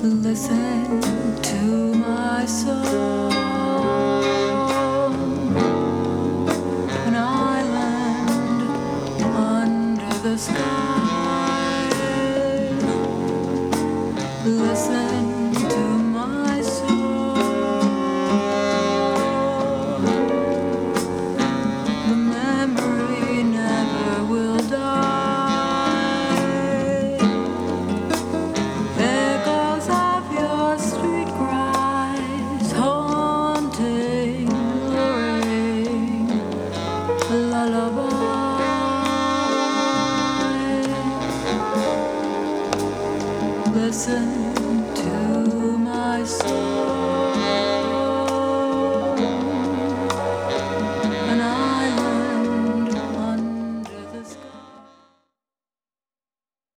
Listen to my song, an island under the sky. Listen to my song, the memory never will die. Echoes of your street cries, haunting, luring, lullaby. Listen to my song.